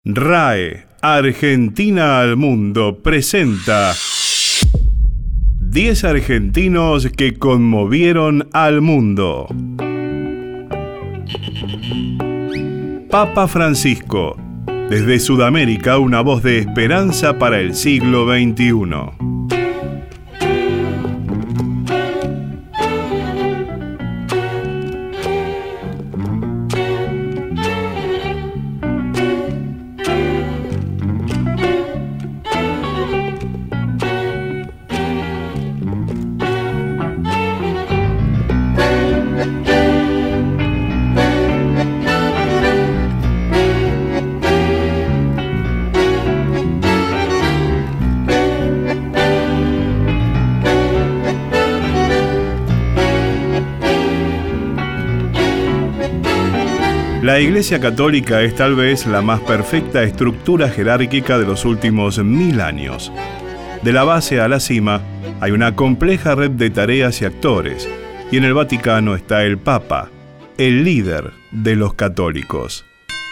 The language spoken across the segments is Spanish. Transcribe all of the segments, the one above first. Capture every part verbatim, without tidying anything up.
RAE, Argentina al Mundo, presenta diez argentinos que conmovieron al mundo. Papa Francisco, desde Sudamérica una voz de esperanza para el siglo veintiuno. La Iglesia Católica es tal vez la más perfecta estructura jerárquica de los últimos mil años. De la base a la cima hay una compleja red de tareas y actores, y en el Vaticano está el Papa, el líder de los católicos.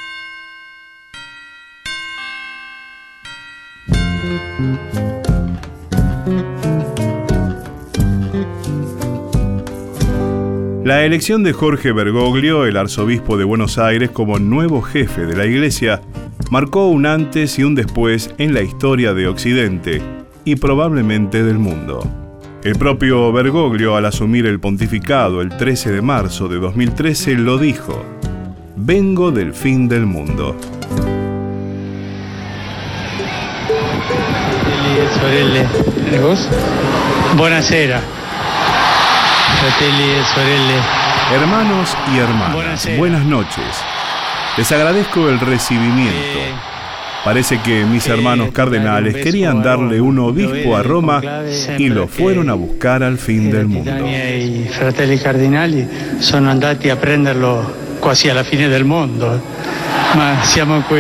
La elección de Jorge Bergoglio, el arzobispo de Buenos Aires, como nuevo jefe de la Iglesia, marcó un antes y un después en la historia de Occidente y probablemente del mundo. El propio Bergoglio, al asumir el pontificado el trece de marzo de dos mil trece, lo dijo: «Vengo del fin del mundo». Sorelle, e vos? Buonasera. Fratelli e sorelle. Hermanos y hermanas, Buonasera. Buenas noches. Les agradezco el recibimiento. Eh, Parece que mis hermanos eh, cardenales un querían vescovo a darle un obispo a Roma y lo fueron a buscar al fin del mundo. I miei fratelli cardinali sono andati a prenderlo quasi alla fine del mondo, ma siamo qui.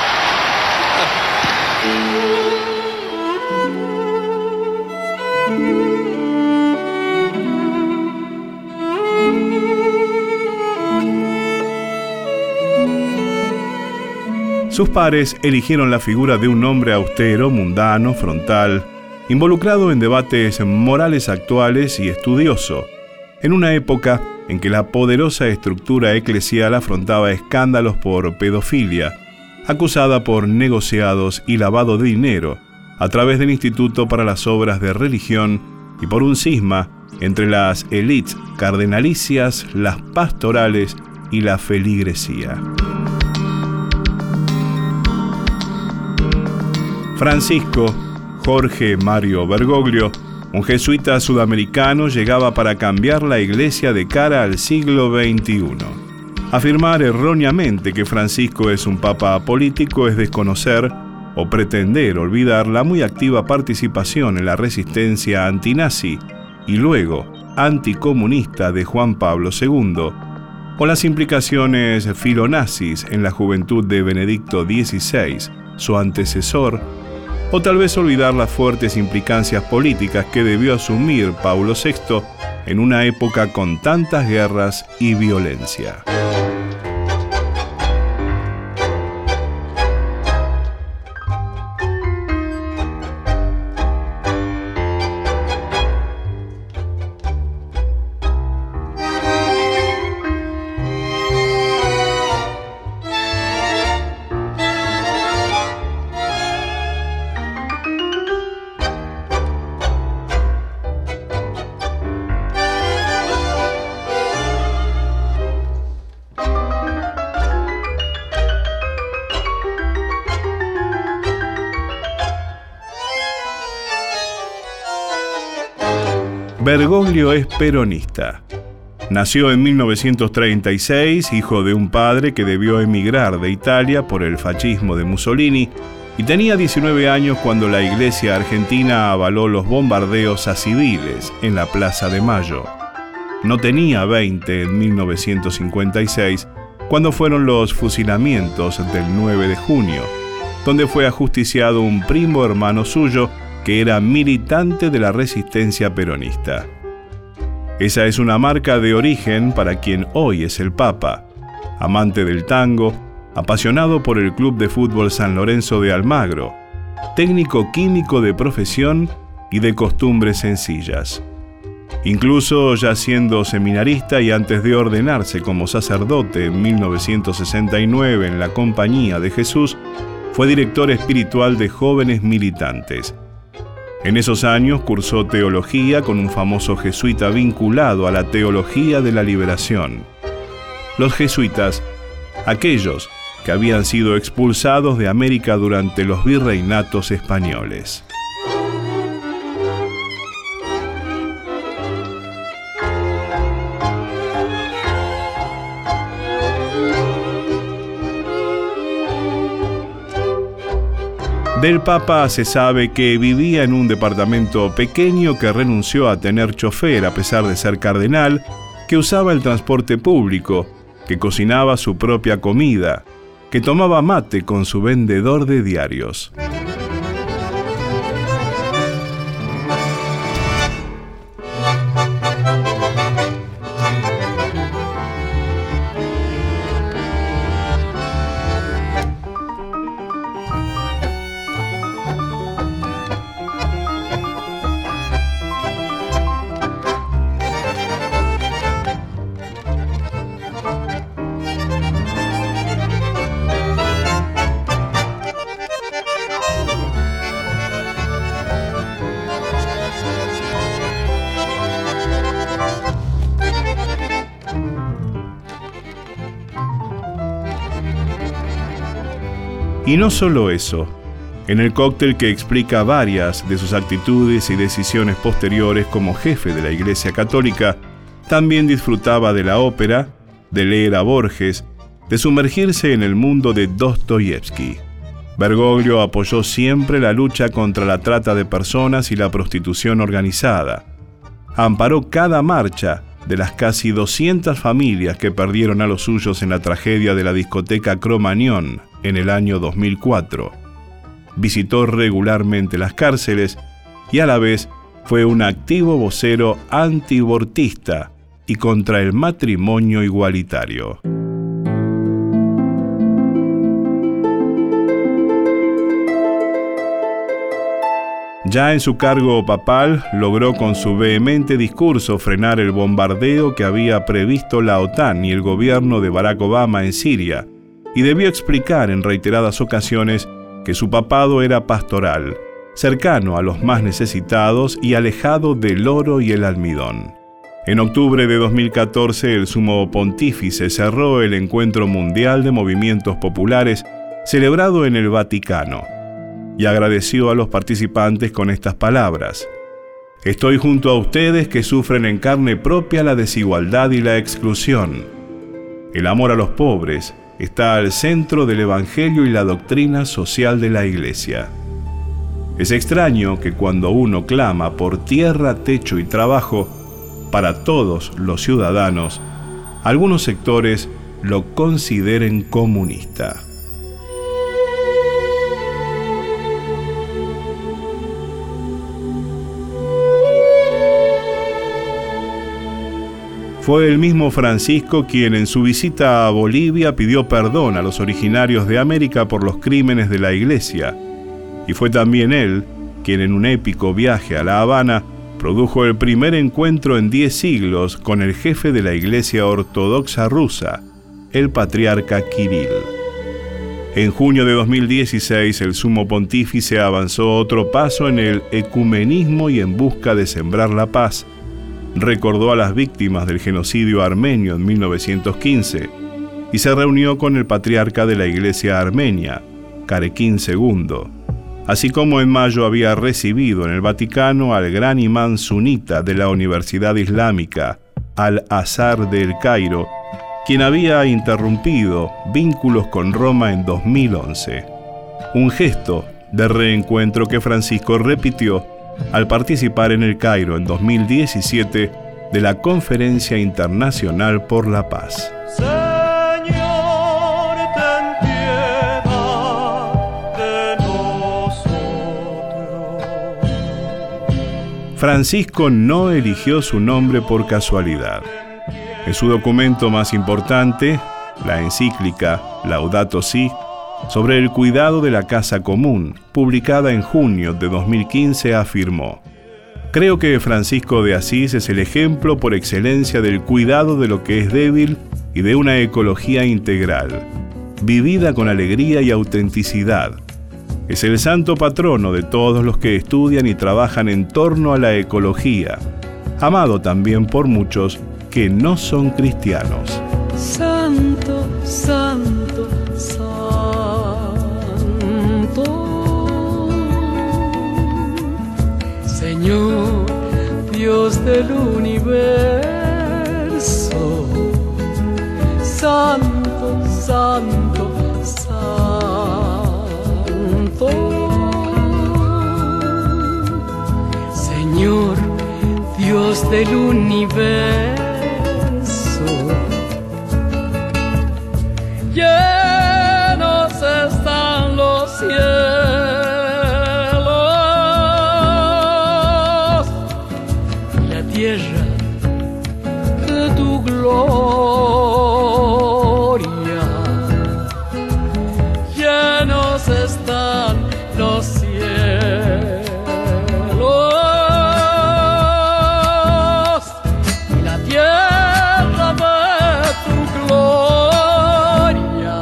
Sus pares eligieron la figura de un hombre austero, mundano, frontal, involucrado en debates morales actuales y estudioso, en una época en que la poderosa estructura eclesial afrontaba escándalos por pedofilia, acusada por negociados y lavado de dinero a través del Instituto para las Obras de Religión y por un cisma entre las élites cardenalicias, las pastorales y la feligresía. Francisco Jorge Mario Bergoglio, un jesuita sudamericano, llegaba para cambiar la Iglesia de cara al siglo veintiuno. Afirmar erróneamente que Francisco es un papa apolítico es desconocer o pretender olvidar la muy activa participación en la resistencia antinazi y luego anticomunista de Juan Pablo segundo, o las implicaciones filonazis en la juventud de Benedicto dieciséis, su antecesor, o tal vez olvidar las fuertes implicancias políticas que debió asumir Paulo sexto en una época con tantas guerras y violencia. Bergoglio es peronista. Nació en mil novecientos treinta y seis, hijo de un padre que debió emigrar de Italia por el fascismo de Mussolini, y tenía diecinueve años cuando la Iglesia argentina avaló los bombardeos a civiles en la Plaza de Mayo. No tenía veinte en mil novecientos cincuenta y seis, cuando fueron los fusilamientos del nueve de junio, donde fue ajusticiado un primo hermano suyo que era militante de la resistencia peronista. Esa es una marca de origen para quien hoy es el Papa, amante del tango, apasionado por el Club de Fútbol San Lorenzo de Almagro, técnico químico de profesión y de costumbres sencillas. Incluso ya siendo seminarista y antes de ordenarse como sacerdote en mil novecientos sesenta y nueve en la Compañía de Jesús, fue director espiritual de Jóvenes Militantes. En esos años cursó teología con un famoso jesuita vinculado a la teología de la liberación. Los jesuitas, aquellos que habían sido expulsados de América durante los virreinatos españoles. Del Papa se sabe que vivía en un departamento pequeño, que renunció a tener chofer a pesar de ser cardenal, que usaba el transporte público, que cocinaba su propia comida, que tomaba mate con su vendedor de diarios. Y no solo eso, en el cóctel que explica varias de sus actitudes y decisiones posteriores como jefe de la Iglesia Católica, también disfrutaba de la ópera, de leer a Borges, de sumergirse en el mundo de Dostoyevsky. Bergoglio apoyó siempre la lucha contra la trata de personas y la prostitución organizada. Amparó cada marcha de las casi doscientas familias que perdieron a los suyos en la tragedia de la discoteca Cromañón en el año dos mil cuatro. Visitó regularmente las cárceles y a la vez fue un activo vocero antiabortista y contra el matrimonio igualitario. Ya en su cargo papal, logró con su vehemente discurso frenar el bombardeo que había previsto la OTAN y el gobierno de Barack Obama en Siria, y debió explicar en reiteradas ocasiones que su papado era pastoral, cercano a los más necesitados y alejado del oro y el almidón. En octubre de dos mil catorce, el sumo pontífice cerró el Encuentro Mundial de Movimientos Populares celebrado en el Vaticano, y agradeció a los participantes con estas palabras: «Estoy junto a ustedes que sufren en carne propia la desigualdad y la exclusión. El amor a los pobres está al centro del Evangelio y la doctrina social de la Iglesia. Es extraño que cuando uno clama por tierra, techo y trabajo para todos los ciudadanos, algunos sectores lo consideren comunista». Fue el mismo Francisco quien en su visita a Bolivia pidió perdón a los originarios de América por los crímenes de la Iglesia, y fue también él quien en un épico viaje a La Habana produjo el primer encuentro en diez siglos con el jefe de la Iglesia Ortodoxa rusa, el patriarca Kirill. En junio de dos mil dieciséis, el sumo pontífice avanzó otro paso en el ecumenismo y en busca de sembrar la paz. Recordó a las víctimas del genocidio armenio en mil novecientos quince y se reunió con el patriarca de la Iglesia Armenia, Carequín segundo, así como en mayo había recibido en el Vaticano al gran imán sunita de la Universidad Islámica, Al-Azhar de El Cairo, quien había interrumpido vínculos con Roma en dos mil once. Un gesto de reencuentro que Francisco repitió al participar en El Cairo en dos mil diecisiete de la Conferencia Internacional por la Paz. Señor, ten piedad de nosotros. Francisco no eligió su nombre por casualidad. En su documento más importante, la encíclica Laudato Si sobre el cuidado de la casa común, publicada en junio de dos mil quince, afirmó: creo que Francisco de Asís es el ejemplo por excelencia del cuidado de lo que es débil y de una ecología integral, vivida con alegría y autenticidad. Es el santo patrono de todos los que estudian y trabajan en torno a la ecología, amado también por muchos que no son cristianos. Santo, santo, santo, Señor, Dios del universo, santo, santo, santo, Señor, Dios del universo. Llenos están los cielos y la tierra de tu gloria. Llenos están los cielos y la tierra de tu gloria.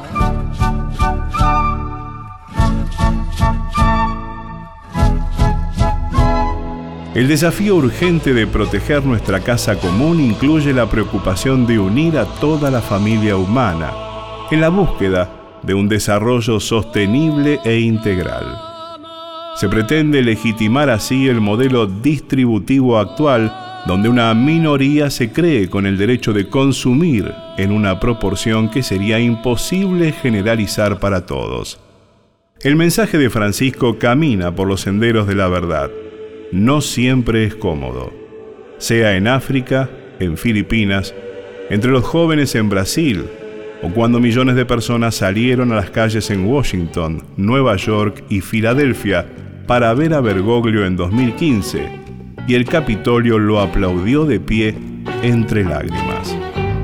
El desafío urgente de proteger nuestra casa común incluye la preocupación de unir a toda la familia humana en la búsqueda de un desarrollo sostenible e integral. Se pretende legitimar así el modelo distributivo actual, donde una minoría se cree con el derecho de consumir en una proporción que sería imposible generalizar para todos. El mensaje de Francisco camina por los senderos de la verdad. No siempre es cómodo, sea en África, en Filipinas, entre los jóvenes en Brasil, o cuando millones de personas salieron a las calles en Washington, Nueva York y Filadelfia para ver a Bergoglio en dos mil quince, y el Capitolio lo aplaudió de pie entre lágrimas.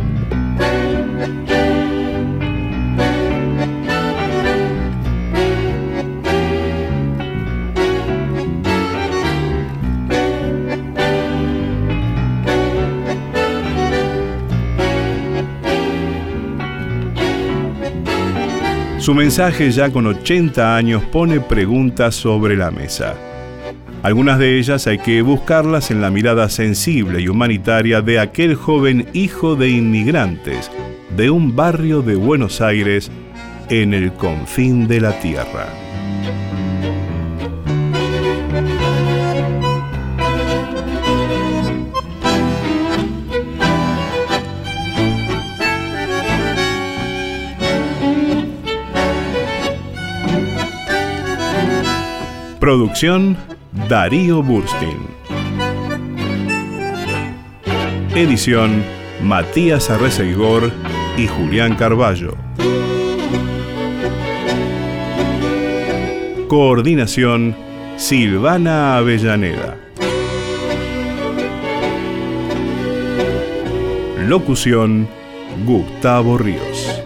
Su mensaje, ya con ochenta años, pone preguntas sobre la mesa. Algunas de ellas hay que buscarlas en la mirada sensible y humanitaria de aquel joven hijo de inmigrantes de un barrio de Buenos Aires en el confín de la tierra. Producción Darío Burstin. Edición Matías Arreceigor y Julián Carballo. Coordinación Silvana Avellaneda. Locución Gustavo Ríos.